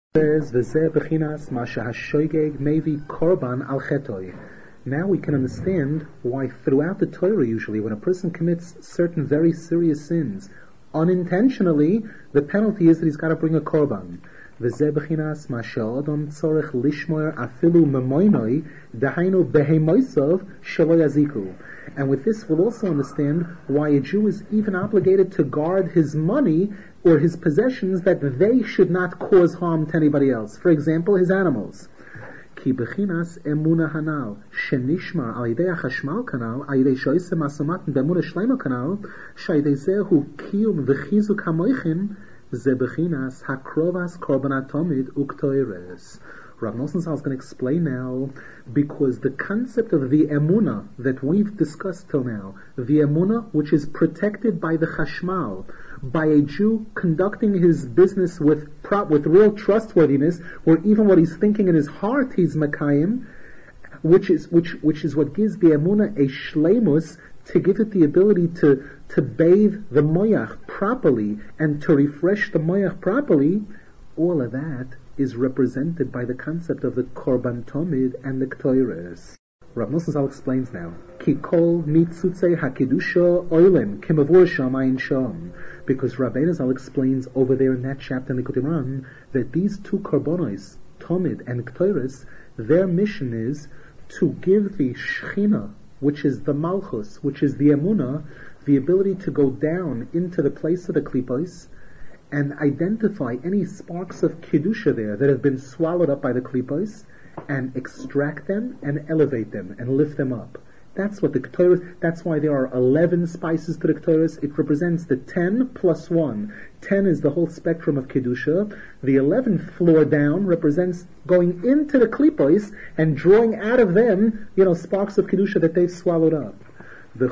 says v'zeh b'chinas ma shehashoigeg mevi korban al chetoi. Now we can understand why throughout the Torah usually when a person commits certain very serious sins unintentionally, the penalty is that he's got to bring a korban. V'zeh b'chinas ma she'odom tzorech lishmoer afilu memoinoi dahainu behemoisav shelo yaziku. And with this we'll also understand why a Jew is even obligated to guard his money or his possessions, that they should not cause harm to anybody else. For example, his animals. Ki bechinas emuna hanal shenishmar al yidei hachashmal kanal al yidei shoyse masomat b'emuna shleima kanal shayidei zehu kiyum v'chizuk hamoichin ze bechinas hakrovas korbanat tomid uktoires. Rav Nosson Zal is going to explain now, because the concept of the emunah that we've discussed till now, the emunah which is protected by the chashmal, by a Jew conducting his business with real trustworthiness, where even what he's thinking in his heart he's makayim, which is what gives the emunah a shleimus, to give it the ability to bathe the moyach properly and to refresh the moyach properly. All of that is represented by the concept of the korban tomid and the ktoires. Rav Nosson Zal explains now, Ki kol mitzutzei hakidusha oilem kimavur shamayim sham, because Rabbeinu Zal explains over there in that chapter in Likutei Moharan that these two korbanos, tomid and ktoires, their mission is to give the shechina, which is the malchus, which is the emunah, the ability to go down into the place of the klipos and identify any sparks of kedusha there that have been swallowed up by the klipos, and extract them and elevate them and lift them up. That's what the Ketores, that's why there are 11 spices to the Ketores. It represents the 10 plus 1. 10 is the whole spectrum of kedusha. The 11th floor down represents going into the klipos and drawing out of them, sparks of kedusha that they've swallowed up. And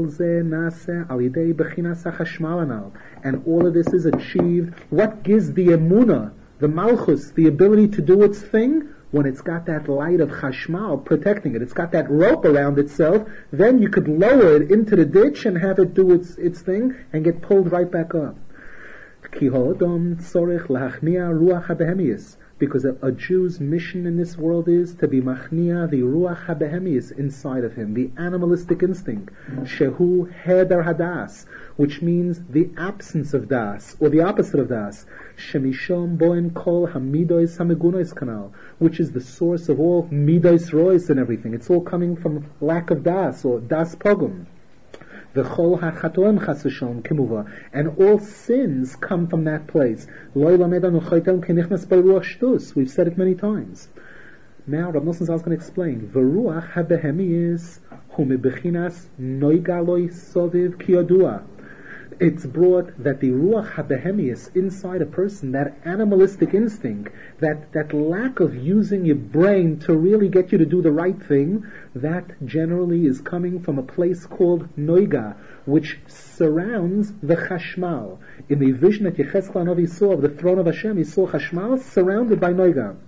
all of this is achieved. What gives the emunah, the malchus, the ability to do its thing? When it's got that light of chashmal protecting it, it's got that rope around itself, then you could lower it into the ditch and have it do its thing and get pulled right back up. Because a Jew's mission in this world is to be machnia, the ruach habehemius inside of him, the animalistic instinct, shehu heder hadas, which means the absence of das, or the opposite of das, shemishom boen kol hamidois hamegunois kanal, which is the source of all midois rois and everything. It's all coming from lack of das, or das pogum. And all sins come from that place. We've said it many times. Now Rav Nosson Zal is going to explain. V'ruach habehemius hu mebechinas noigaloi soviv kiyodua. It's brought that the ruach habehemius inside a person, that animalistic instinct, that lack of using your brain to really get you to do the right thing, that generally is coming from a place called noiga, which surrounds the chashmal. In the vision that Yechezkel Hanavi saw of the throne of Hashem, he saw chashmal surrounded by noiga.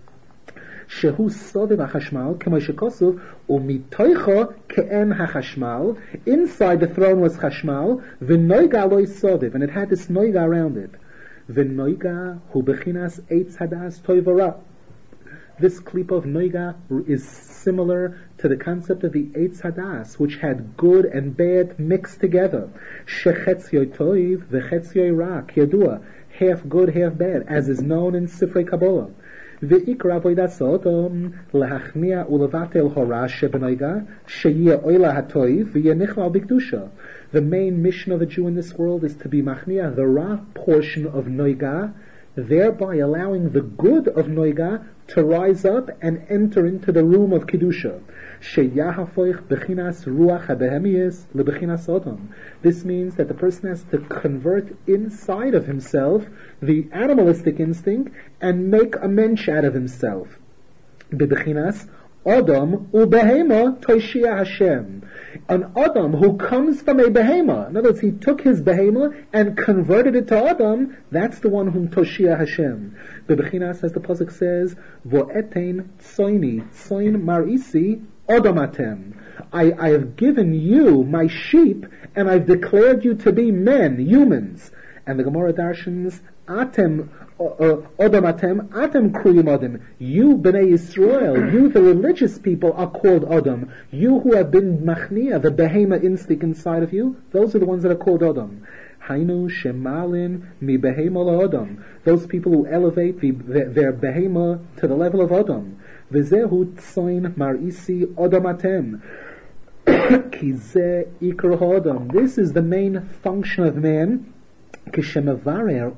Shehu soviv hachashmal, k'mo shekosov, umitoicho ke'en hachashmal. Inside the throne was chashmal, v'noiga loy soviv, and it had this noiga around it. V'noiga hu bechinas eitz hadas toivara. This klip of noiga is similar to the concept of the eitz hadas, which had good and bad mixed together. Shechetzioi toiv v'chetzioi ra, k'yadua, half good, half bad, as is known in Sifrei Kabbalah. Ve'ikra avodas sodom lahachnia ulevatel horash shebenoiga sheyeh oila hatoiv v'yenichla b'kedusha. The main mission of a Jew in this world is to be machnia, the ra portion of noiga, thereby allowing the good of noiga to rise up and enter into the room of kedusha. Sheyahafoich bechinas ruach habehemius lebechinas sodom. This means that the person has to convert inside of himself the animalistic instinct and make a mensch out of himself. Bebechinas Adam ubehema toishia Hashem. An Adam who comes from a behema. In other words, he took his behema and converted it to Adam. That's the one whom toshia Hashem. Bebechinas, as the pasuk says, vo'etein tsoini tsoin marisi Odomatem. I have given you my sheep, and I've declared you to be men, humans. And the Gemara darshans, Atem Odom atem, atem kruyim odom. You, Bnei Yisrael, you, the religious people, are called Odom. You who have been machnia, the behema instinct inside of you, those are the ones that are called Odom. Hainu shemalin mi behema la'odom. Those people who elevate their behema to the level of Odom. V'zehu tzoin mar'isi Odom atem. Ki ze ikar ha'odom. This is the main function of man, where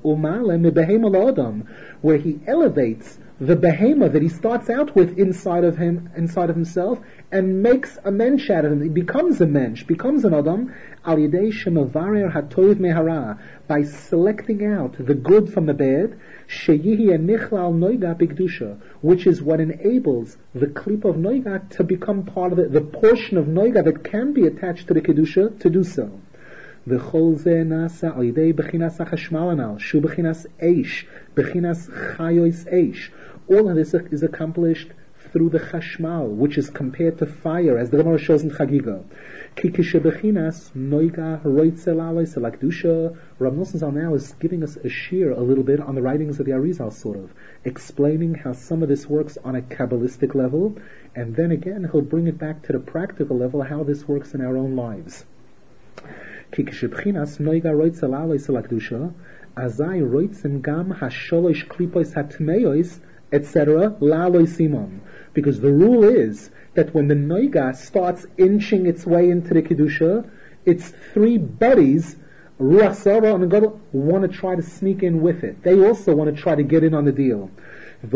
he elevates the behema that he starts out with inside of himself, and makes a mensch out of him. He becomes a mensch, becomes an adam, al yedei shemavarer hatoiv mehara, by selecting out the good from the bad, sheyihi nichlal noiga b'kedusha, which is what enables the klip of noiga to become part of the portion of noiga that can be attached to the kedusha to do so. וכל זה נעשה על ידי בחינס החשמל הנ"ל, שהוא בחינס אש, בחינס חיוס אש. All of this is accomplished through the chashmal, which is compared to fire, as the Gemara shows in Chagiga. Ki kishebechinas noiga roitzel alois elakdusha. Rav Nosson Zal now is giving us a sheer a little bit on the writings of the Arizal, sort of, explaining how some of this works on a Kabbalistic level, and then again he'll bring it back to the practical level, how this works in our own lives. כי כשבחיnas noiga roitzel alois elakdusha, azai roitzim gam hasholosh klipos hatmeos, etc. la'aloi simon. Because the rule is that when the noiga starts inching its way into the kedusha, its three buddies, Ruach Sarah and Gadol, want to try to sneak in with it. They also want to try to get in on the deal. And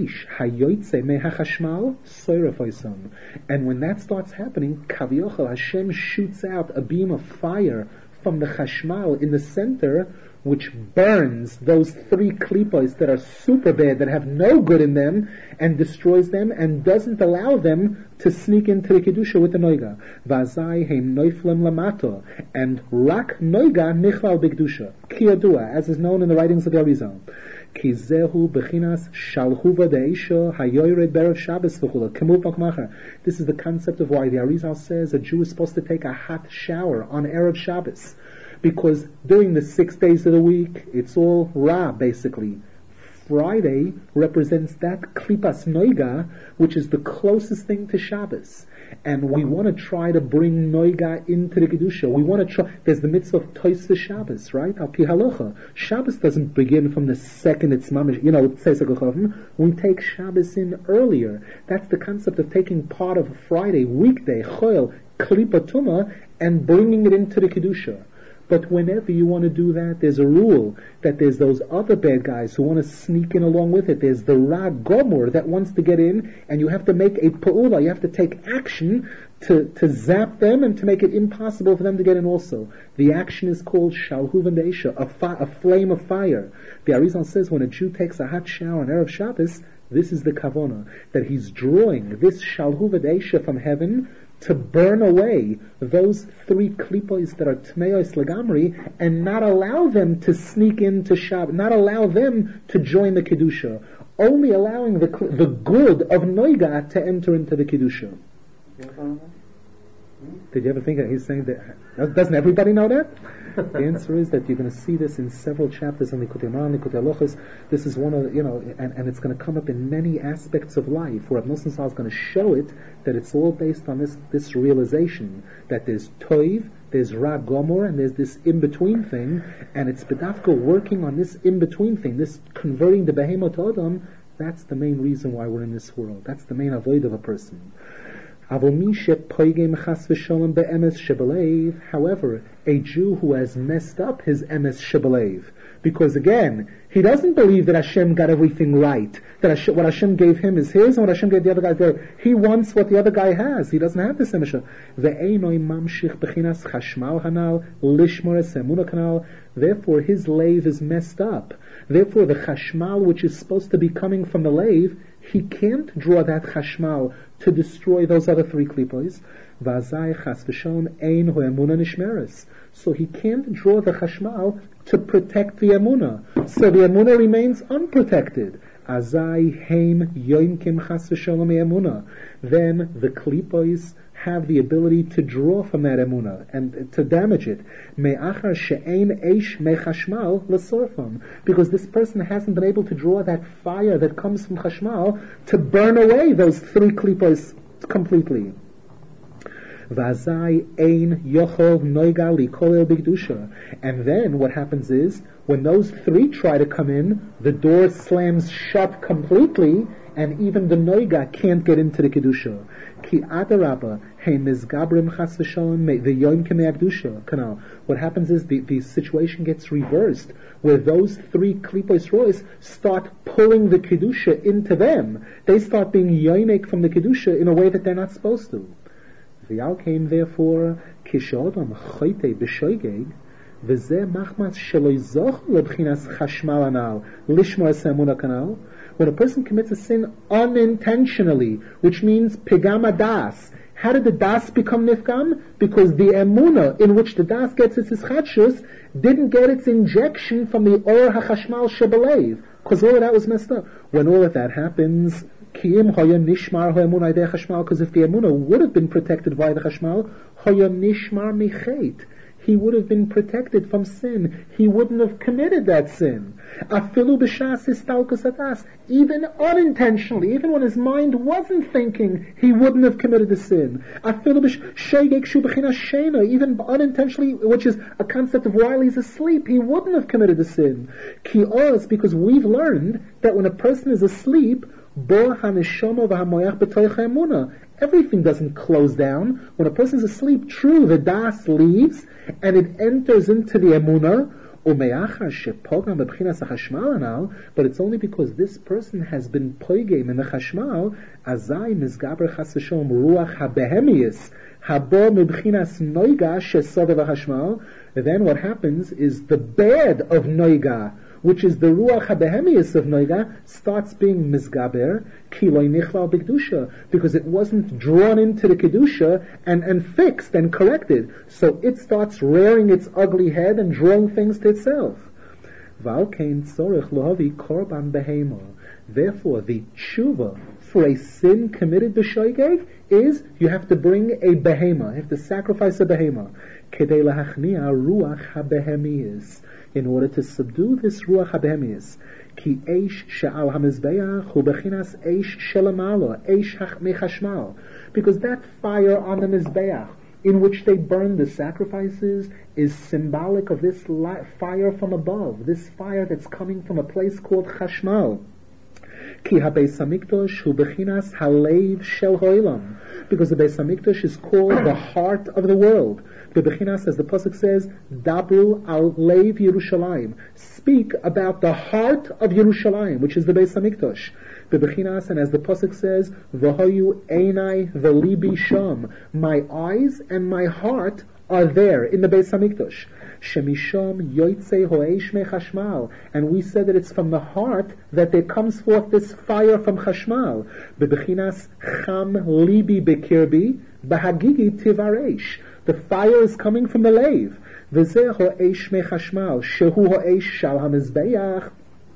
when that starts happening, Kaviochel, Hashem shoots out a beam of fire from the chashmal in the center, which burns those three klipos that are super bad, that have no good in them, and destroys them, and doesn't allow them to sneak into the kedusha with the noiga. Vazai heim noiflem lamato, and rak noiga nichlal b'kedusha. Kiyadua, as is known in the writings of the Arizal. Ki zehu bechinas shalhuva deisha hayoyred berev Shabbos v'chula kemut makmacher. This is the concept of why the Arizal says a Jew is supposed to take a hot shower on Erev Shabbos, because during the 6 days of the week it's all ra, basically. Friday represents that klipas noiga, which is the closest thing to Shabbos. And we want to try to bring noiga into the kedusha. We want to try. There's the mitzvah of tois the Shabbos, right? Al pi halacha. Shabbos doesn't begin from the second it's mamish. It says we take Shabbos in earlier. That's the concept of taking part of a Friday weekday choil klipa tuma and bringing it into the kedusha. But whenever you want to do that, there's a rule that there's those other bad guys who want to sneak in along with it. There's the Ra Gomor that wants to get in, and you have to make a pa'ula, you have to take action to zap them and to make it impossible for them to get in also. The action is called Shalhuv and Deisha, a flame of fire. The Arizal says when a Jew takes a hot shower on Erev Shabbos, this is the kavona, that he's drawing this Shalhuv and Deisha from heaven to burn away those three klipos that are tmeos legamri, and not allow them to sneak into Shabbat, not allow them to join the kedusha, only allowing the good of noiga to enter into the kedusha. Did you ever think that he's saying that? Doesn't everybody know that? The answer is that you're going to see this in several chapters in Likutei Moharan, Likutei Halachos. This is one of, and it's going to come up in many aspects of life, where Rav Nosson Zal is going to show it, that it's all based on this realization that there's toiv, there's ra gomor, and there's this in-between thing, and it's bedafka working on this in-between thing, this converting the behemoth to Adam. That's the main reason why we're in this world. That's the main avoid of a person. However, a Jew who has messed up his emes shebelev, because again, he doesn't believe that Hashem got everything right, that what Hashem gave him is his, and what Hashem gave the other guy is theirs. He wants what the other guy has. He doesn't have this emes. Therefore, his lave is messed up. Therefore, the chashmal, which is supposed to be coming from the lave, he can't draw that chashmal to destroy those other three klipos. So he can't draw the chashmal to protect the emuna. So the emuna remains unprotected. Then the klipos have the ability to draw from that emunah and to damage it. Me'achar she'ein eish mechashmal l'sorfam, because this person hasn't been able to draw that fire that comes from chashmal to burn away those 3 klipos completely. Vazai ein yochol noiga likolel bigdusha. And then what happens is, when those 3 try to come in, the door slams shut completely, and even the noiga can't get into the kedusha. Ki adarabba hey mizgabrim chas v'shalom v'yoim k'mei kedusha. Kanal. What happens is the situation gets reversed, where those 3 klipos rois start pulling the kedusha into them. They start being yoinek from the kedusha in a way that they're not supposed to. V'yal came therefore kishodam choyte b'shoygeg v'zeh machmas shelo zoch lebchinas chashmal anal lishmor semuna kanal. When a person commits a sin unintentionally, which means pigama das. How did the das become nifgam? Because the emuna in which the das gets its ischadshus didn't get its injection from the or hachashmal shebalev, because all of that was messed up. When all of that happens, Kiim hoya nishmar ho'emunah idei chashmal, because if the emunah would have been protected by the chashmal, hoya nishmar michet, he would have been protected from sin. He wouldn't have committed that sin. Afilu b'shas histalkus adas, even unintentionally, even when his mind wasn't thinking, he wouldn't have committed the sin. Afilu b'shegek shu b'chinas shena, even unintentionally, which is a concept of while he's asleep, he wouldn't have committed the sin. Ki os, because we've learned that when a person is asleep, bo haneshama v'hamoyach b'toich ha'emunah, everything doesn't close down. When a person is asleep, true, the das leaves and it enters into the emunah. But it's only because this person has been poigem in the chashmal, azai mizgaber chas v'sholom ruach habehemius habo mibchinas noiga shesoda v'chashmal. Then what happens is the bed of noiga, which is the ruach habehemius of noiga, starts being mizgaber kiloi nichlal b'kedusha, because it wasn't drawn into the kedusha and fixed and corrected, so it starts rearing its ugly head and drawing things to itself. Val kein tzorich lohavi korban behema. Therefore, the tshuva for a sin committed b'shoigeg is you have to bring a behema, you have to sacrifice a behema, kedei lahachnia ruach habehemius, in order to subdue this ruach habehemius. Ki eish she'al hamizbeach hu bechinas eish shelamalo, eish mechashmal, because that fire on the mizbeach in which they burn the sacrifices is symbolic of this fire from above, this fire that's coming from a place called chashmal. Ki ha-Beis HaMikdash hu bechinas halev shel ha'olam, because the Beis HaMikdash is called the heart of the world. The bechinas, as the pasuk says, dabru al lev Yerushalayim, speak about the heart of Yerushalayim, which is the Beis HaMikdash. The bechinas, and as the pasuk says, v'hoyu einai v'libi sham, my eyes and my heart are there in the Beis HaMikdash. Shemisham yoytzei ho'eish mechashmal, and we said that it's from the heart that there comes forth this fire from chashmal. Bebechinas cham libi bekirbi bahagigi tivaresh. The fire is coming from the lave. V'zeh ho'eish mechashmal shehu ho'eish shal hamizbeach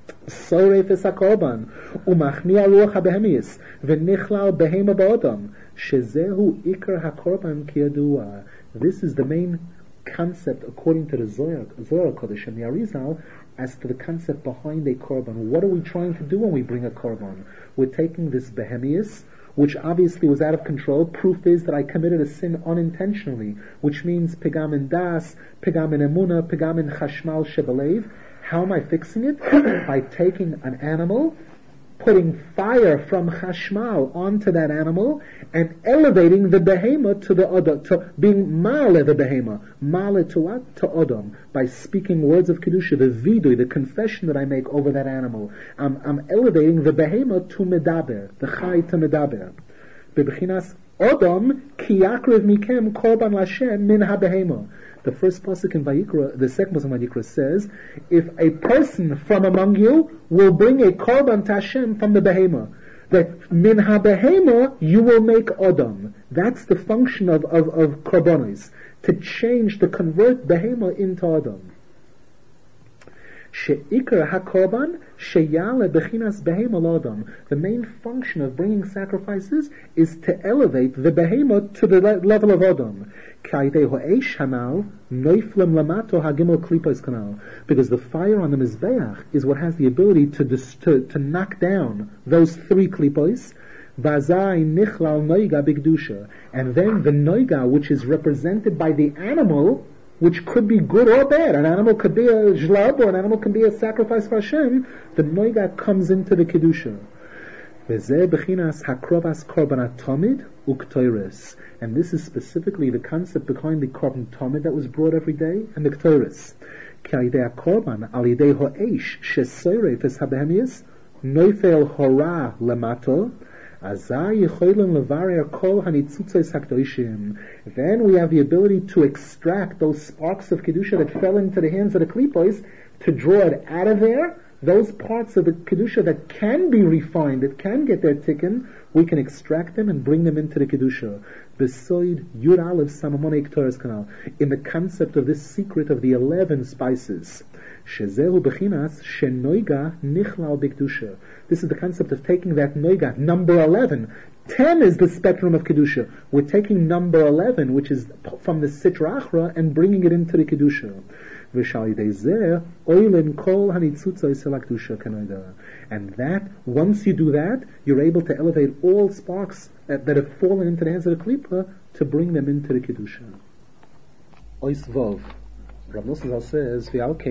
soref es hakorban umachnia ruach habehemius v'nichlal behema ba'odam shezehu ikar hakorban kiyadua. This is the main concept according to the Zohar Kodesh and the Arizal as to the concept behind a korban. What are we trying to do when we bring a korban? We're taking this behemius, which obviously was out of control. Proof is that I committed a sin unintentionally, which means pegam in das, pegam in emuna, pegam in chashmal shebalev. How am I fixing it? By taking an animal, putting fire from chashmal onto that animal, and elevating the behema to the odom, to being male the behema. Male to what? To odom. By speaking words of kedusha, the vidui, the confession that I make over that animal. I'm elevating the behema to medaber, the chai to medaber. Bebechinas odom ki yakrev mikem korban lashem min ha-behema. The first pasuk in Vayikra, the second pasuk in Vayikra says, if a person from among you will bring a korban to Hashem from the behema, that min ha-behema you will make odom. That's the function of korbanos, to change, to convert behema into odom. She'ikar hakorban sheyale bechinas behema l'adam. The main function of bringing sacrifices is to elevate the behema to the level of Adam. Because the fire on the Mizbeach is what has the ability to knock down those three klipos. And then the noiga, which is represented by the animal, which could be good or bad. An animal could be a zhlab, or an animal can be a sacrifice for Hashem. The noiga comes into the kedusha. And this is specifically the concept behind the korban tamid that was brought every day, and the ktoris. Then we have the ability to extract those sparks of kedusha that fell into the hands of the klipos, to draw it out of there. Those parts of the kedusha that can be refined, that can get their tikkun, we can extract them and bring them into the kedusha. Besoid Yud Aleph Samamone Ktoris Kanal, in the concept of this secret of the 11 spices. Shezehu bechinas shenoiga nichlal b'kedusha. This is the concept of taking that noiga, number 11. 10 is the spectrum of kedusha. We're taking number 11, which is from the Sitra Achra, and bringing it into the kedusha. And that, once you do that, you're able to elevate all sparks that have fallen into the hands of the klipa to bring them into the kedusha. Ois Vov. Rav Nosson says,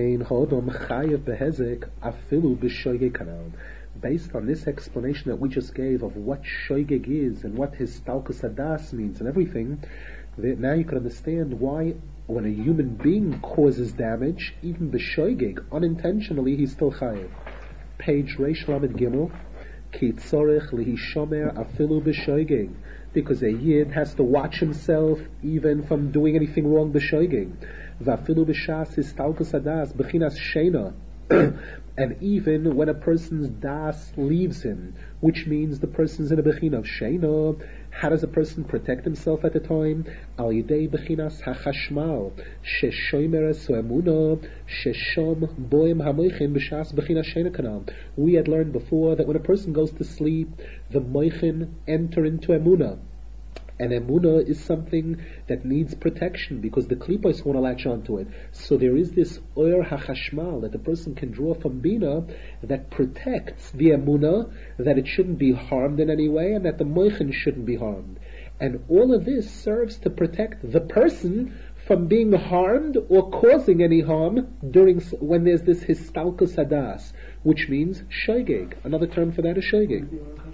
based on this explanation that we just gave of what shoygeg is and what his stalkus hadas means and everything, now you can understand why when a human being causes damage, even b'shoygeg, unintentionally, he's still chayiv. Page Reish Lamed Gimel, ki tzorech lihishomer afilu b'shoygeg, because a yid has to watch himself even from doing anything wrong b'shoygeg. V'afilu b'shas histalkus hadas b'chinas sheina. And even when a person's das leaves him, which means the person's in a bechina of sheina, how does a person protect himself at the time? Al yidei bechinas hachashmal, sheshoimer soemuna, sheshom boim hamoichin b'shas bechinas sheina kanal. We had learned before that when a person goes to sleep, the moichin enter into emuna. And emunah is something that needs protection because the klipos won't latch onto it. So there is this oyer hachashmal that the person can draw from bina that protects the emunah, that it shouldn't be harmed in any way, and that the moichin shouldn't be harmed. And all of this serves to protect the person from being harmed or causing any harm when there's this histalkus hadas, which means shoygeg. Another term for that is shoygeg.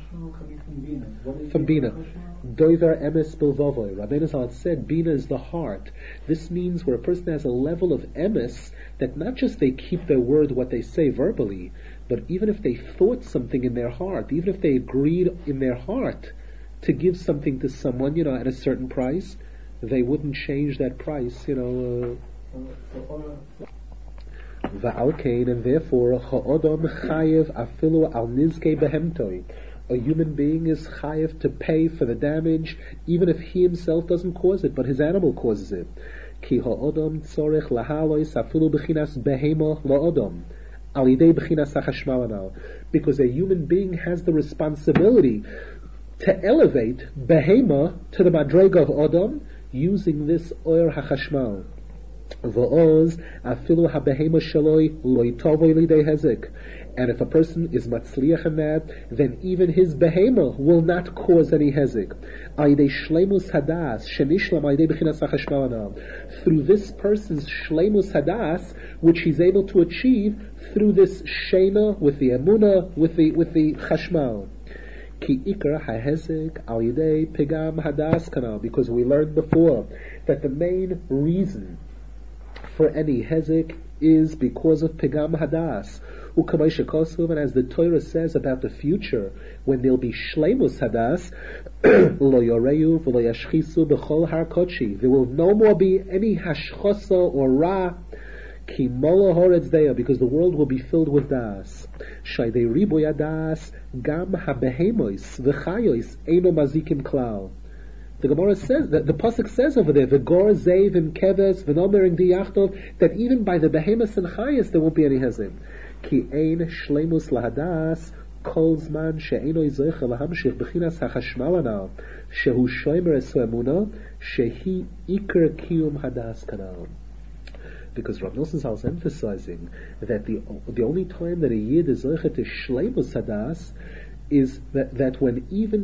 From bina. Doiver emes bilvavoy. Rabbeinu Zal said, bina is the heart. This means where a person has a level of emes that not just they keep their word, what they say verbally, but even if they thought something in their heart, even if they agreed in their heart to give something to someone, at a certain price, they wouldn't change that price, Va'alkein, and therefore, ha'odom chayev afilu al nizkei behemtoi. A human being is chayev to pay for the damage, even if he himself doesn't cause it, but his animal causes it. Ki ha'odom tzorech lahalois afilu bechinas behema la'odom. Al yidei bechinas hachashmal anal. Because a human being has the responsibility to elevate behema to the madrega of Odom using this oyer hachashmal. V'oz afilu habehema shaloi loy tovoy lidei hezek. And if a person is matzliach in that, then even his behema will not cause any hezek. Aydei shleimus hadas shenishlam aydei bechinas hachashmal anal. Through this person's shleimus hadas, which he's able to achieve through this sheina with the emunah, with the chashmal. Ki ikar hahezek al yidei pigam hadas kanal, because we learned before that the main reason for any hezek is because of pigam hadas. Ukamaysh kosuv, and as the Torah says about the future, when there'll be shleimus hadas, lo yoreyu v'lo yashchisu b'chol har kochi. There will no more be any hashchosa or ra. Ki mola horetz deya, because the world will be filled with das. Shaydei riboy das gam habehemois v'chayois eino mazikim klal. The Gemara says, that the Pasuk says over there, V'gor zeiv im keves v'nomer in diyachtov, that even by the behemoths and chayas there won't be any hezim. Ki ein shleimus lahadas kol zman she'eno yizoicha lahamshich b'chinas hachashmal anal shehu shoymer esu emuna shehi iker kiyum hadas kanal. Because Rav Nosson Zal is emphasizing that the only time that a yid is zoicha to shleimus hadas is that when even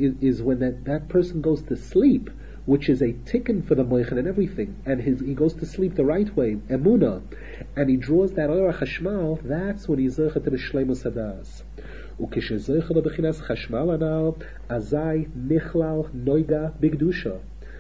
that person goes to sleep, which is a tikkun for the moichin and everything, and he goes to sleep the right way, emuna, and he draws that oyer chashmal, that's when he's zoicha to the shleimus hadas. Ukishe zoicha lebechinas chashmal anal, azai nichlal noiga bigdusha.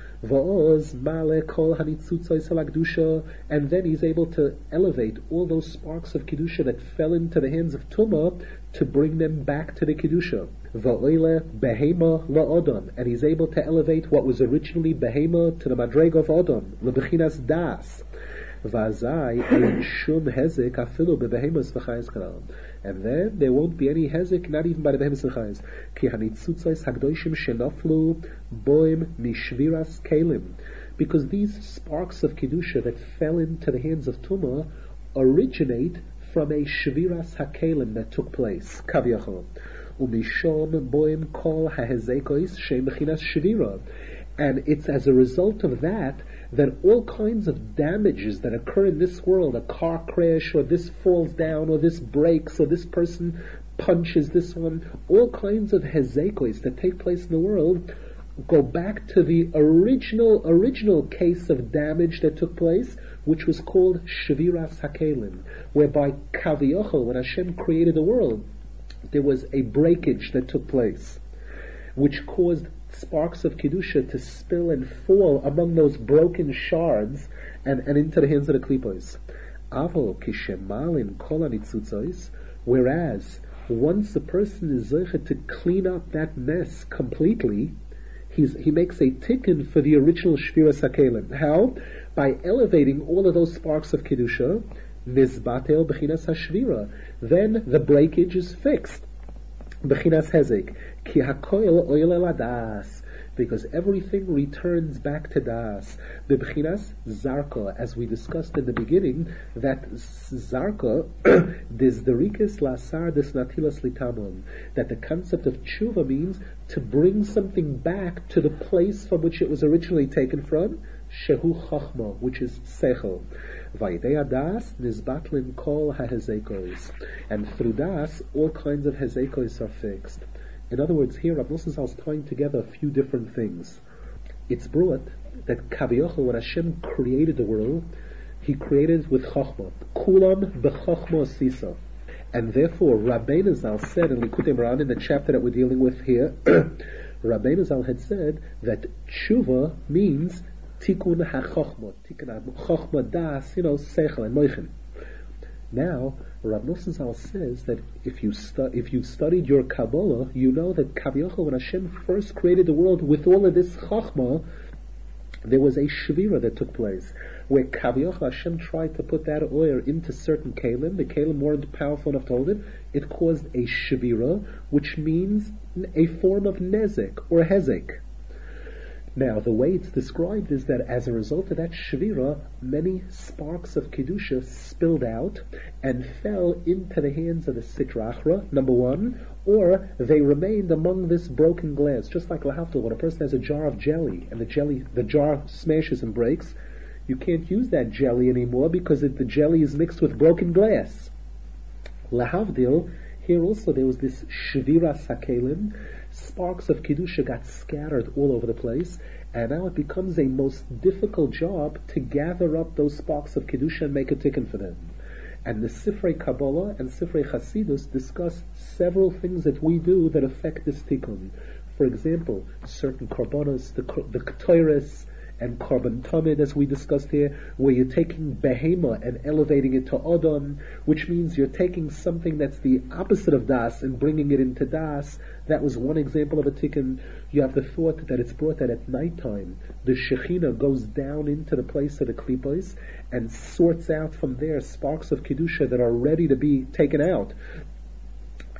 Va'oz male kol hanitzutzois halakdusha, and then he's able to elevate all those sparks of kedusha that fell into the hands of Tumah to bring them back to the kedusha. Va'oile behema la'odam, and he's able to elevate what was originally behema to the madreg of Odom, lebechinas das. Vazai ein shum hezek afilu bebehemus v'chayes kanal. And then there won't be any hezek, not even by the behemus v'chayes. Ki hanitzutzois hagdoshim shenoflu boim mishviras kelim. Because these sparks of kedusha that fell into the hands of Tumah originate from a shviras hakelim that took place. Kaviyachol. Umishom boim kol hahezekois shem bechinas shvira. And it's as a result of that all kinds of damages that occur in this world, a car crash, or this falls down, or this breaks, or this person punches this one, all kinds of hezekos that take place in the world go back to the original case of damage that took place, which was called Shviras Hakelim, whereby Kaviyachol, when Hashem created the world, there was a breakage that took place, which caused sparks of Kedusha to spill and fall among those broken shards and into the hands of the klipos. Avo kishemalin kol hanitzutzois, whereas once a person is zeicha to clean up that mess completely, he makes a tikkun for the original shviras hakelim. How? By elevating all of those sparks of Kedusha, nizbatel b'chinas hashvira. Then the breakage is fixed. B'chinas hezek. Ki hakoil oil el das, because everything returns back to das. B'chinas zarka, as we discussed in the beginning, that zarka des derikis lasar des natilas litamon, that the concept of tshuva means to bring something back to the place from which it was originally taken from, shehu chachma, which is sechel. Vaidei das nizbatlin kol hahezekos, and through das all kinds of hezekos are fixed. In other words, here Rav Nosson Zal is tying together a few different things. It's brought that Kaviyachol, when Hashem created the world, He created with Chachma. Kulam b'Chachma sisa. And therefore, Rabbeinu Zal said in Likutei Moharan, in the chapter that we're dealing with here, Rabbeinu Zal had said that tshuva means tikkun ha-Chachma, tikkun ha-Chachma das, seichel and moichin. Now, Rav Nosson Zal says that if you've studied your Kabbalah, you know that Kaviyachol, when Hashem first created the world with all of this Chachma, there was a Shvira that took place, where Kaviyachol Hashem tried to put that oil into certain Kalim. The Kalim weren't powerful enough to hold it. It caused a Shvira, which means a form of Nezek or Hezek. Now, the way it's described is that as a result of that Shvira, many sparks of Kedusha spilled out and fell into the hands of the Sitra Achra, number one, or they remained among this broken glass. Just like Lahavdil, when a person has a jar of jelly, and the jar smashes and breaks, you can't use that jelly anymore because the jelly is mixed with broken glass. Lahavdil, here also there was this Shvira Sakelim. Sparks of Kedusha got scattered all over the place, and now it becomes a most difficult job to gather up those sparks of Kedusha and make a tikkun for them. And the Sifrei Kabbalah and Sifrei Chasidus discuss several things that we do that affect this tikkun. For example, certain korbanos, the Ketores, and Korban Tamid, as we discussed here, where you're taking Behema and elevating it to Odom, which means you're taking something that's the opposite of Das and bringing it into Das. That was one example of a tikkun. You have the thought that it's brought that at nighttime, the Shekhinah goes down into the place of the Klipos and sorts out from there sparks of Kedusha that are ready to be taken out.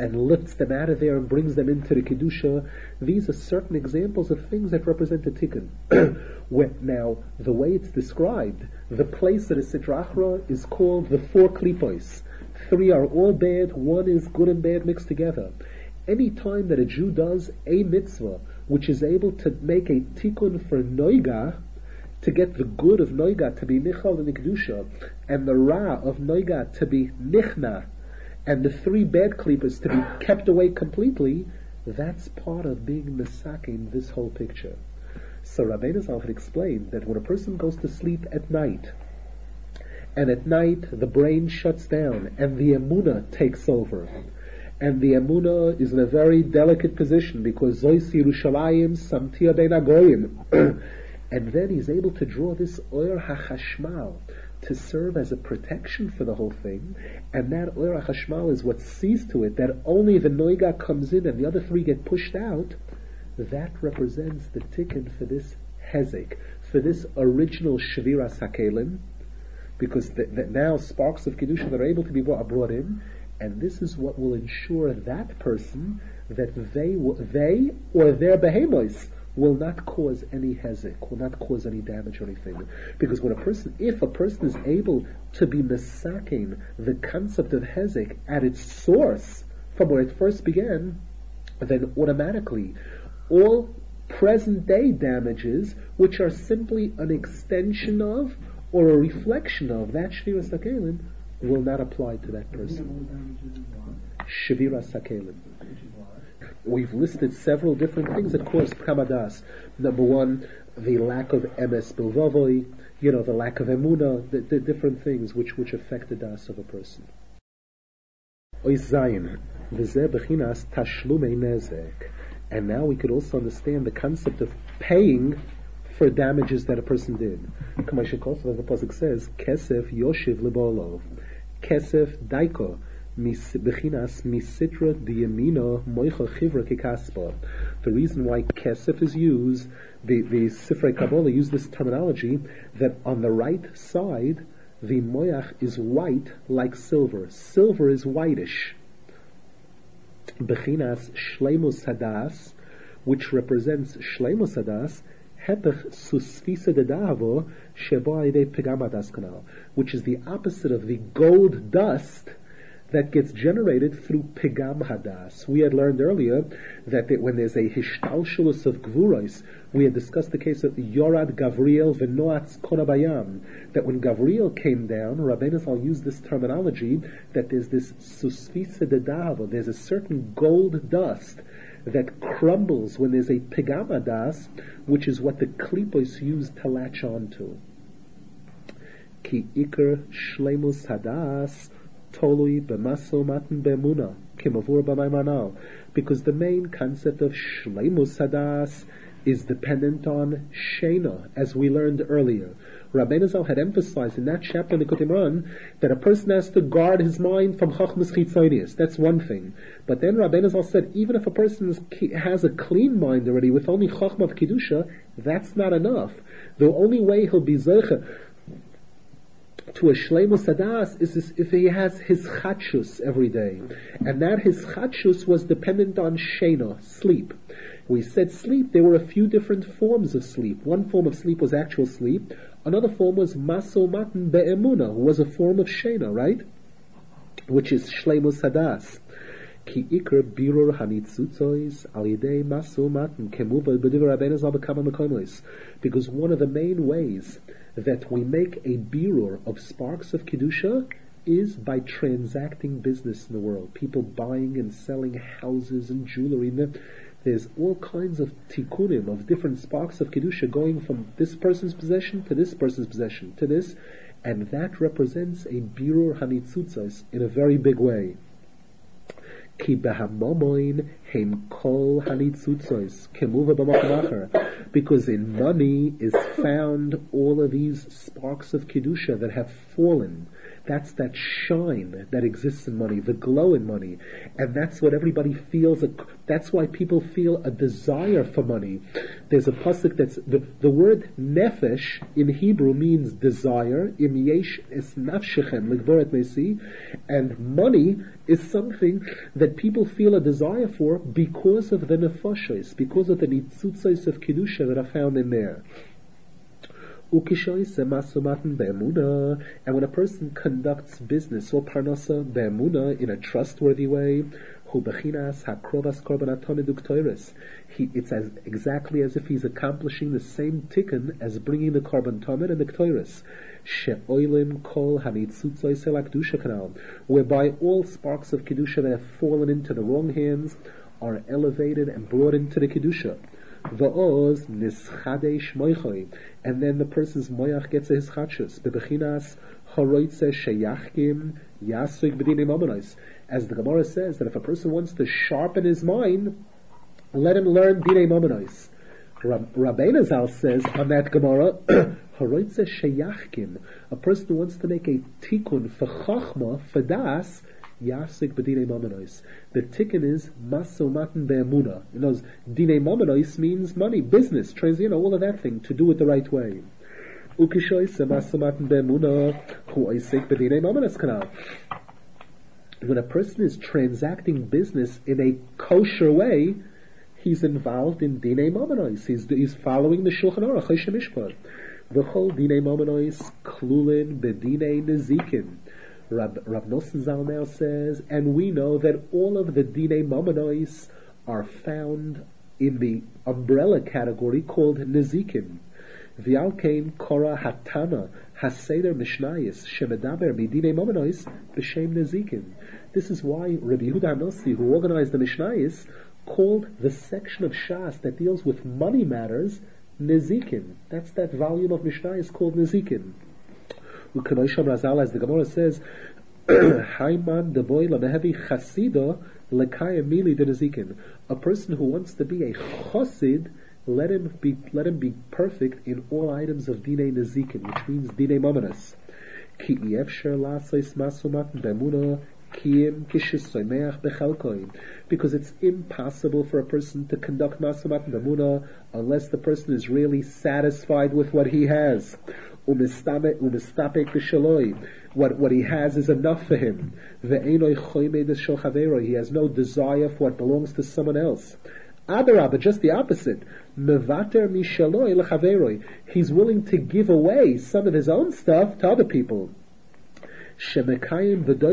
and lifts them out of there and brings them into the Kedusha. These are certain examples of things that represent a tikkun. Now, the way it's described, the place of the Sitra Achra is called the four klipos. 3 are all bad, 1 is good and bad mixed together. Any time that a Jew does a mitzvah which is able to make a tikkun for noiga, to get the good of noiga to be nichal in the Kedusha, and the ra of noiga to be nichna, and the 3 bad klippers to be kept away completely, that's part of being mesaking this whole picture. So Rabbeinu Zal had explained that when a person goes to sleep at night, and at night the brain shuts down, and the emunah takes over, and the emunah is in a very delicate position, because Zois Yerushalayim Samtia Ben Agoyim, and then he's able to draw this Oyer HaChashmal, to serve as a protection for the whole thing, and that Oyer HaChashmal is what sees to it that only the Noiga comes in and the other 3 get pushed out. That represents the tikkun for this Hezek, for this original Shvira Sakelim, because now sparks of Kedusha that are able to be brought in, and this is what will ensure that person that they or their behemoths will not cause any hezek, will not cause any damage or anything. Because if a person is able to be mesaking the concept of hezek at its source, from where it first began, then automatically all present day damages, which are simply an extension of or a reflection of that Shvira Sakelim, will not apply to that person. Shvira Sakelim. We've listed several different things that cause Kamadas. Number 1, the lack of emes bilvavoi, the lack of emuna, the different things which affect the das of a person. Ois Zayin, v'zeh bechinas tashlumei nezek. And now we could also understand the concept of paying for damages that a person did. Kamashikosa, as the pasuk says, kesef yoshiv libolov, kesef daiko. Bechinas misitra diyamino moicha chivra kikaspa. The reason why kesef is used, the Sifrei Kabbalah use this terminology, that on the right side, the moyach is white like silver. Silver is whitish. Bechinas shleimus hadas, which represents shleimus hadas, hepech susfisa dedavo sheba ide pegamadas kanal, which is the opposite of the gold dust that gets generated through Pigam Hadas. We had learned earlier that when there's a Hishtalshalus of Gvuros, we had discussed the case of Yorad Gavriel V'Noatz Konabayam, that when Gavriel came down, Rabbeinu Zal used this terminology, that there's this Susfisa Dedava, there's a certain gold dust that crumbles when there's a Pigam Hadas, which is what the Klipos used to latch onto. Ki Iker Shleimus Hadas Tolui b'maso matan b'emuna kimavur b'maimanal, because the main concept of shleimus hadas is dependent on shena, as we learned earlier. Rabbeinu Zal had emphasized in that chapter in the Likutei Moharan that a person has to guard his mind from chachmas chitzonius. That's one thing. But then Rabbeinu Zal said, even if a person has a clean mind already with only chachma of kedusha, that's not enough. The only way he'll be zeicha to a shleimus hadas is if he has his chachus every day, and that his chachus was dependent on shena, sleep. We said sleep, there were a few different forms of sleep. One form of sleep was actual sleep, another form was maso matan be'emuna, who was a form of shena, right? Which is shleimus hadas. Ki ikr birur hanitzutzois al yidei maso matan kemuva b'divrei Rabbeinu Zal b'kama mekonos, because one of the main ways that we make a birur of sparks of kedusha is by transacting business in the world. People buying and selling houses and jewelry. There's all kinds of tikkunim, of different sparks of kedusha going from this person's possession to this person's possession to this, and that represents a birur hanitzutzos in a very big way. Ki behamomoin heim kol hanitzutzos kemuva b'makom acher, because in money is found all of these sparks of kedusha that have fallen, That's that shine that exists in money, the glow in money. And that's what everybody feels. That's why people feel a desire for money. There's a pasuk that's, the word nefesh in Hebrew means desire. Im yesh es nafshechem ligvoret mesi. And money is something that people feel a desire for because of the nefashos, because of the nitzutzos of kedusha that are found in there. And when a person conducts business or parnasa be'emuna in a trustworthy way, it's exactly as if he's accomplishing the same tikkun as bringing the korban tamid and the ktoiris. Whereby all sparks of kedusha that have fallen into the wrong hands are elevated and brought into the kedusha. Va'oz nischadesh moichoi, and then the person's moyach gets a hischatshus bebechinas haroitze sheyachkim yasuk b'dinei mamonos. As the Gemara says, that if a person wants to sharpen his mind, let him learn dinei mamonos. Rabbeinu Zal says on that Gemara, haroitze sheyachkim, a person who wants to make a tikkun for chachma, for das, Yasik b'dinei mamonos. The tikkun is maso matan be'emuna. You know, dinei mamonos means money, business, all of that thing, to do it the right way. Ukishoyse maso matan be'emuna hu oisek b'dinei mamonos kanal. When a person is transacting business in a kosher way, he's involved in dinei mamonos. He's following the Shulchan Aruch Choshen Mishpat. V'chol dinei mamonos klulin b'dinei nezikin. Rab Nosson Zal now says, and we know that all of the dinei mamonos are found in the umbrella category called nezikin. V'alkein kora hatana haseder mishnayis shemedaber midinei mamonos b'shem nezikin. This is why Rabbi Yehuda Nossi, who organized the mishnayis, called the section of Shas that deals with money matters nezikin. That's that volume of mishnayis called nezikin. As the Gemara says, Haiman de boy lamehevi chasida lekayem mili de nezikin. A person who wants to be a chosid, let him be perfect in all items of dinei nezikin, which means dinei mamonos. Ki efsher lasois masumat bemuna kiyim kishisoimeach bechelkoin. Because it's impossible for a person to conduct masumat bemuna unless the person is really satisfied with what he has. What he has is enough for him. He has no desire for what belongs to someone else. Adarabah, just the opposite. He's willing to give away some of his own stuff to other people. He's mekayim the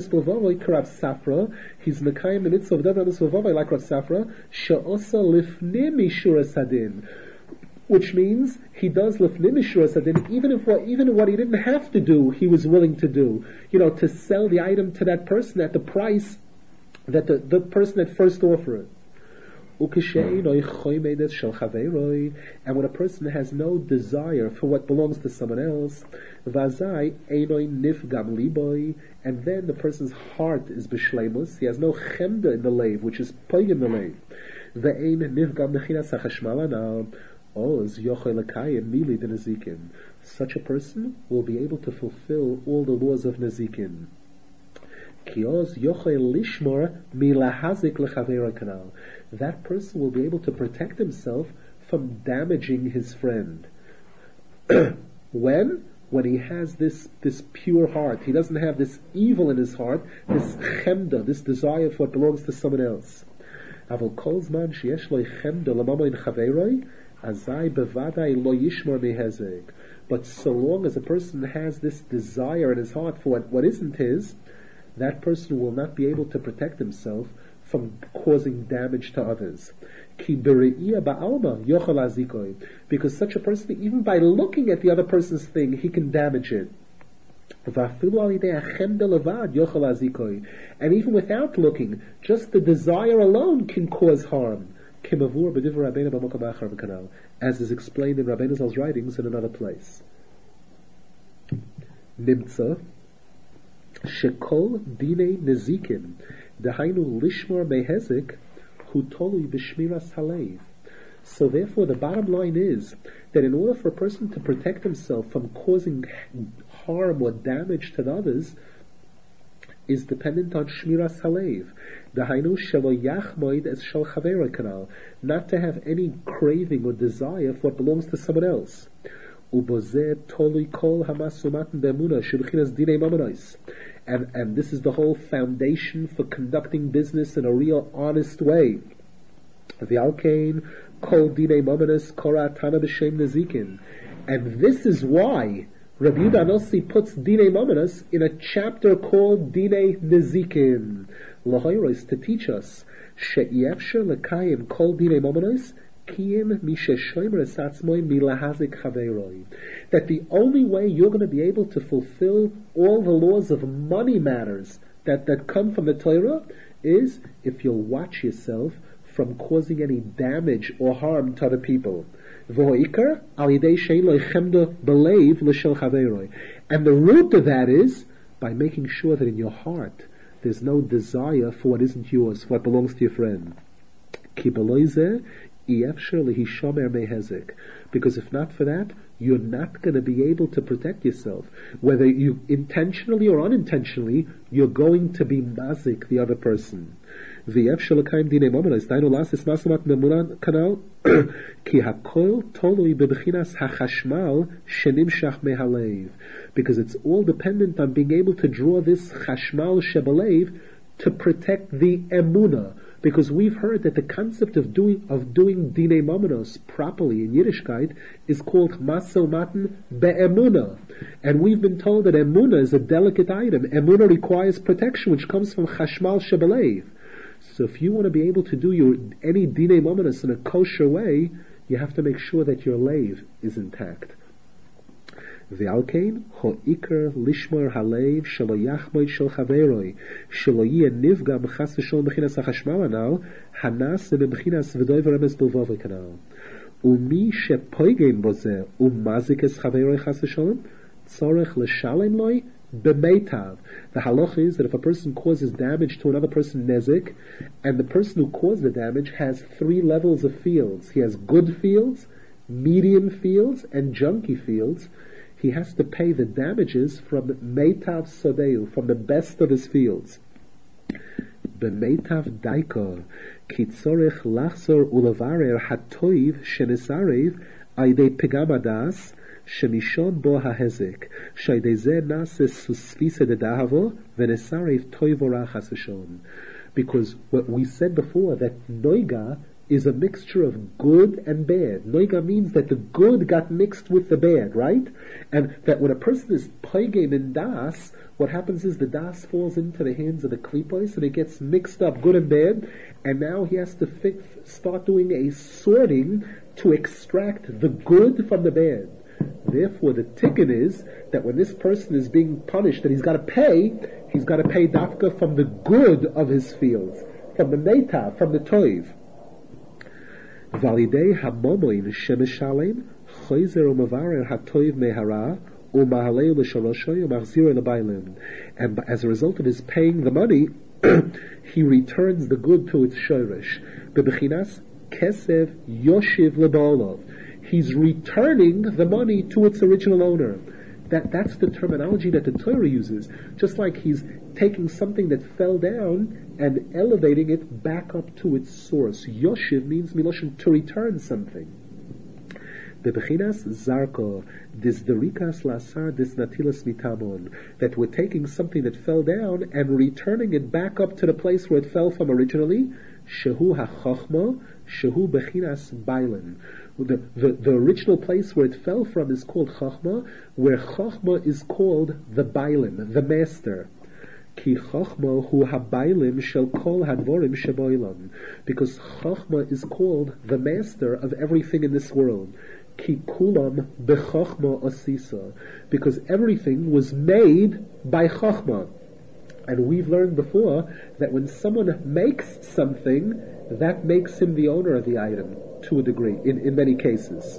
mitzvah of dover emes v'vavoi like Rav Safra, she'osa lifnim mishura sadin. Which means he does lifnim mishura sadin, even what he didn't have to do, he was willing to do. To sell the item to that person at the price that the person had first offered. And when a person has no desire for what belongs to someone else, and then the person's heart is b'shleimus, he has no chemda in the leiv, which is pog in the leiv. Such a person will be able to fulfill all the laws of nezikin. That person will be able to protect himself from damaging his friend. When he has this pure heart, he doesn't have this evil in his heart, this chemda, this desire for what belongs to someone else. But so long as a person has this desire in his heart for what isn't his, that person will not be able to protect himself from causing damage to others. Because such a person, even by looking at the other person's thing, he can damage it. And even without looking, just the desire alone can cause harm. As is explained in Rabbeinu Zal's writings in another place. Nimtza Shekol Dinei Nezikin Dehainu Lishmor Mehezik Hu Tolui B'Shmiras Halev. So therefore the bottom line is that in order for a person to protect himself from causing harm or damage to the others is dependent on Shmiras Halev. Dahainu shelo yachmoid es shel chavera kanal, not to have any craving or desire for what belongs to someone else. Ubozeh tolui kol hamasumatin be'emuna shebchinas dinei mamonos. And this is the whole foundation for conducting business in a real honest way. V'alkein kol dinei mamonos kora tana b'shem nezikin. And this is why Rabbi Yehuda Anossi puts Dinei Mamonos in a chapter called Dinei Nezikin. L'hoiros, to teach us, she'yefsher l'kayim kol Dinei Mamonos, kiyim misheshoimer esatzmoi milahazik chaveroi. That the only way you're going to be able to fulfill all the laws of money matters that come from the Torah is if you'll watch yourself from causing any damage or harm to other people. And the root of that is by making sure that in your heart there's no desire for what isn't yours, for what belongs to your friend. Because if not for that, you're not going to be able to protect yourself. Whether you intentionally or unintentionally, you're going to be mazik the other person. Because it's all dependent on being able to draw this chashmal shebalev to protect the emunah. Because we've heard that the concept of doing dinei mamonos properly in Yiddishkeit is called maso matan be'emunah. And we've been told that emunah is a delicate item. Emunah requires protection, which comes from chashmal shebalev. So if you want to be able to do any dinei mamonos in a kosher way, you have to make sure that your leiv is intact. V'alkein ho'ikar lishmor halev shelo yachmoid shel chaveroi shelo yeh nivga b'chas v'shol b'chinas hachashmal anal hanas b'chinas v'doy v'remes b'lvov kanal umi shepoigein bozeh umazik es chaveroi chas v'sholem tzorech l'shalem loy b'meitav. The halach is that if a person causes damage to another person nezik, and the person who caused the damage has 3 levels of fields, he has good fields, medium fields, and junky fields, he has to pay the damages from meitav sodeu, from the best of his fields. B'meitav daiko ki tzorech lachzor ulavarer hatoiv shenisarev aydei pigamadas shemishon bo hahezek shaydei zeh nase susvise de dahavo v'nesarev toivorach hasvishon. Because what we said before, that noiga is a mixture of good and bad. Noiga means that the good got mixed with the bad, right? And that when a person is poigem in das, what happens is the das falls into the hands of the klipos and it gets mixed up, good and bad, and now he has to start doing a sorting to extract the good from the bad. Therefore, the tikkun is that when this person is being punished, that he's got to pay dafka from the good of his fields, from the meitav, from the toiv. Validei hamomoin shemeshalem choizer u'mavarer hatoiv mehara u'mahaleu l'sholoshoy u'machziroi l'bailim. And as a result of his paying the money, he returns the good to its shoresh. Bebechinas kesev yoshiv l'ba'olov. He's returning the money to its original owner. That's the terminology that the Torah uses. Just like he's taking something that fell down and elevating it back up to its source. Yoshiv means miloshin, to return something. Bebechinas zarko disderikas lasar disnatilas mitamon. That we're taking something that fell down and returning it back up to the place where it fell from originally. Shehu hachachma, shehu bechinas bailen. The original place where it fell from is called Chachma, where Chachma is called the Bailim, the master. Ki Chachma hu ha-Bailim shel kol hadvorim sheboilam. Because Chachma is called the master of everything in this world. Ki kulam bechachma osisa. Because everything was made by Chachma. And we've learned before that when someone makes something, that makes him the owner of the item, to a degree, in many cases.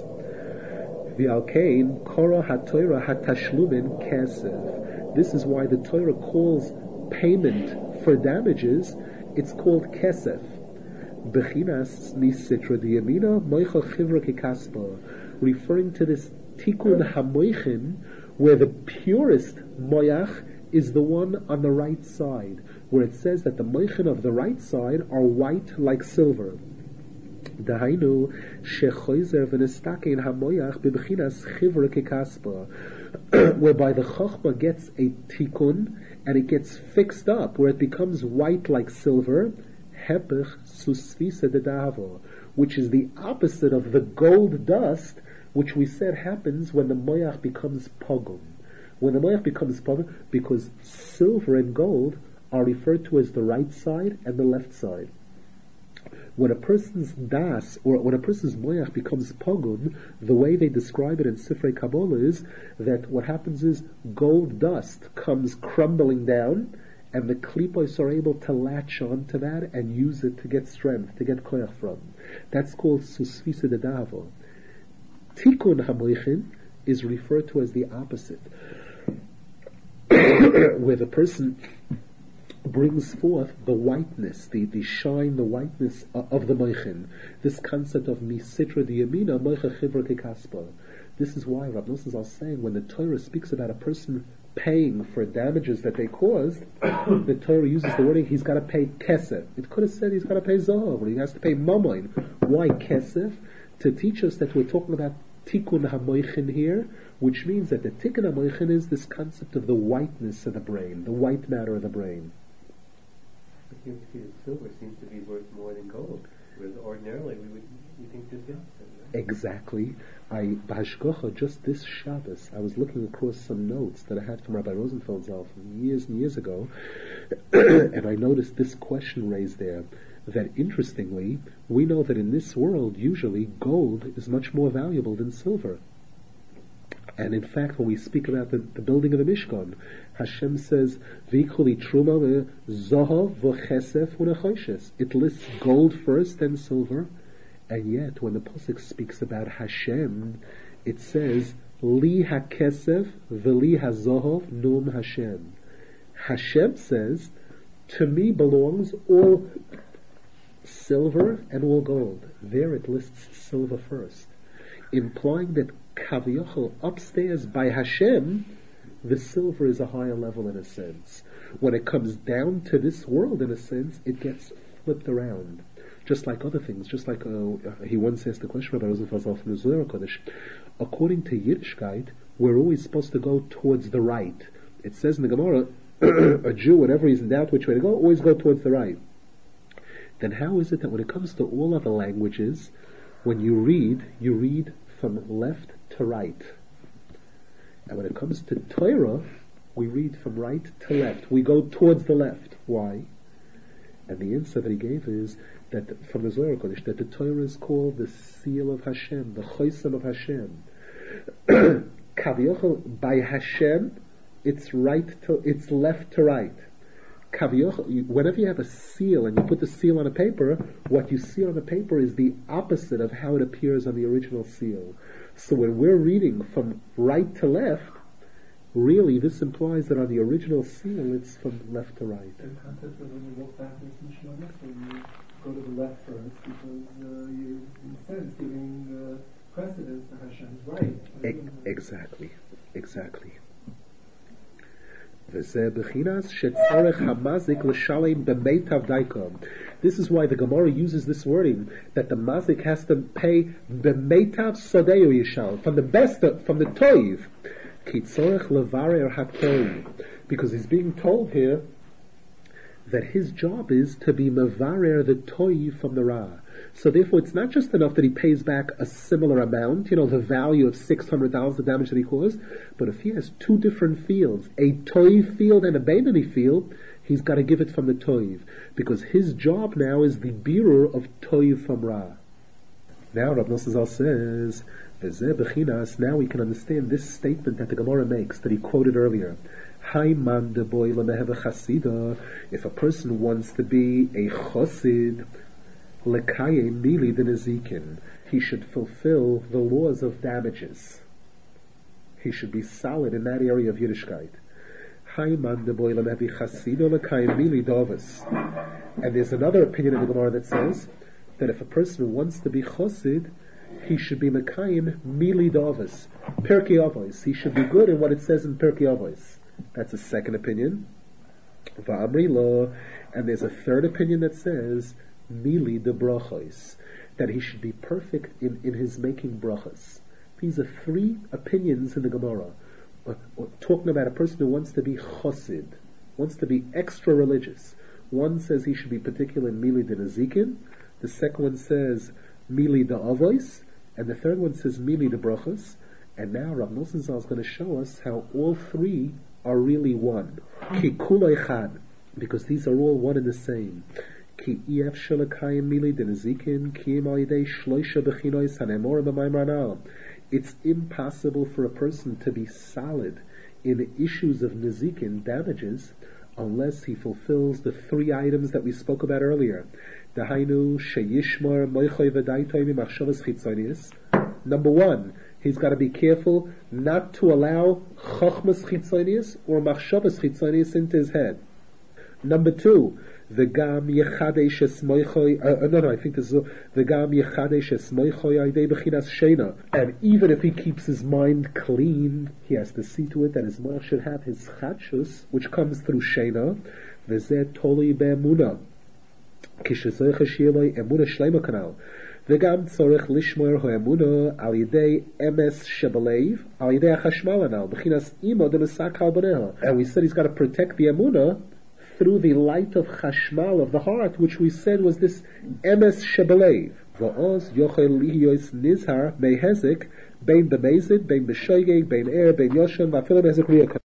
V'alkein kora ha-Torah ha-tashlumin kesef. This is why the Torah calls payment for damages, it's called kesef. Bechinas nisitra diyamina moicha chivra kikaspa. Referring to this tikkun hamoichin, where the purest moyach is the one on the right side, where it says that the moichin of the right side are white like silver. Dahainu shechoizer v'nestakein hamoyach b'bchinas chivra kekaspa, whereby the chochma gets a tikkun and it gets fixed up, where it becomes white like silver, hepech susvisa dedavo, which is the opposite of the gold dust, which we said happens when the moyach becomes pogum. When the moyach becomes pogum, because silver and gold are referred to as the right side and the left side. When a person's das, or when a person's moyach becomes pogum, the way they describe it in Sifrei Kabbalah is that what happens is gold dust comes crumbling down, and the klipos are able to latch on to that and use it to get strength, to get koyach from. That's called susvisa dedavo. Tikkun hamoichin is referred to as the opposite, where the person brings forth the whiteness, the shine, the whiteness of the moichin. This concept of misitra diyamina moicha chivra kekaspa. This is why Rav Nosson is saying when the Torah speaks about a person paying for damages that they caused, the Torah uses the wording he's got to pay kesef. It could have said he's got to pay zahav, or he has to pay mamoin. Why kesef? To teach us that we're talking about tikkun hamoichin here, which means that the tikkun hamoichin is this concept of the whiteness of the brain, the white matter of the brain. It seems to be that silver seems to be worth more than gold, whereas ordinarily we think this the opposite. Right? Exactly. B'hashgacha, just this Shabbos, I was looking across some notes that I had from Rabbi Rosenfeld Zal from years and years ago, and I noticed this question raised there, that interestingly, we know that in this world, usually, gold is much more valuable than silver. And in fact, when we speak about the building of the Mishkan, Hashem says, "V'ikuli truma zahav v'chesef u'nechoshes." It lists gold first, then silver, and yet when the pasuk speaks about Hashem, it says, "Li hakesef v'li hazahav num Hashem." Hashem says, "To me belongs all silver and all gold." There it lists silver first, implying that Kaviyachal upstairs by Hashem, the silver is a higher level in a sense. When it comes down to this world, in a sense, it gets flipped around. Just like other things, just like he once asked the question about Rosenfeld from the Zohar Kodesh. According to Yiddishkeit, we're always supposed to go towards the right. It says in the Gemara, a Jew, whenever he's in doubt which way to go, always go towards the right. Then how is it that when it comes to all other languages, when you read from left to right? And when it comes to Torah, we read from right to left. We go towards the left. Why? And the answer that he gave is that from the Zohar Kodesh, that the Torah is called the seal of Hashem, the chosim of Hashem. Kaviyachal, by Hashem, it's left to right. Kaviyachal, whenever you have a seal and you put the seal on a paper, what you see on the paper is the opposite of how it appears on the original seal. So when we're reading from right to left, really this implies that on the original seal it's from left to right. The concept of when you walk backwards in Shlomo, so you go to the left first because you're, in a sense, giving precedence to Hashem's right. Exactly. This is why the Gemara uses this wording, that the mazik has to pay b'meitav sadeu yishal, from the best, from the toiv, kitzorech levarer hakol, because he's being told here that his job is to be mevarer the toiv from the ra. So therefore, it's not just enough that he pays back a similar amount, the value of 600,000, the damage that he caused, but if he has two different fields, a toiv field and a beinoni field, he's got to give it from the toiv, because his job now is the birur of toiv from ra. Now Rav Nosson says, "V'zeh bechinas." Now we can understand this statement that the Gemara makes, that he quoted earlier. Haiman de boy lemeheve chasida. If a person wants to be a chosid, lekaye mili de nezikin, he should fulfill the laws of damages. He should be solid in that area of Yiddishkeit. And there's another opinion in the Gemara that says that if a person wants to be chosid, he should be Mekayim Mili Davos, Pirkei Avos. He should be good in what it says in Pirkei Avos. That's a second opinion. Va'amri lo, and there's a third opinion that says Mili de Brachos, that he should be perfect in his making brachos. These are three opinions in the Gemara. Talking about a person who wants to be chosid, wants to be extra religious. One says he should be particular in Mili de Nezikin, the second one says Mili de Avos, and the third one says Mili de Brachos. And now Rav Nosson Zal is going to show us how all three are really one. Ki kulay chad, because these are all one and the same. Ki ef shalakayim Mili de Nezikin, ki im alidei shloisha bechinois hanemor b'mayim. It's impossible for a person to be solid in issues of Nezikin, damages, unless he fulfills the three items that we spoke about earlier. Dahainu sheyishmar moichay v'daitay mimachshavas chitzonius. Number one, he's got to be careful not to allow chachmas chitzonius or machshavas chitzonius into his head. Number two, the gam yechadesh esmoichay. I think this is the gam yechadesh esmoichay aydei bechinas sheina. And even if he keeps his mind clean, he has to see to it that his mind should have his chadshus, which comes through sheina. V'zeh toli be'emuna. Kishezoich hashiyeloi emuna shleima kanal. וגם צורך לשמור האמונה על ידי אמס שבלב, על ידי החשמל הנ"ל, בחינס אימו דמסק על בניה. And we said he's got to protect the emuna through the light of chashmal of the heart, which we said was this emes shebelev. Va'oz yochel lihiyos nizhar mehezek bein b'mezid, bein b'shoigeg, bein bein yoshem, va'afilu mehezek riyah.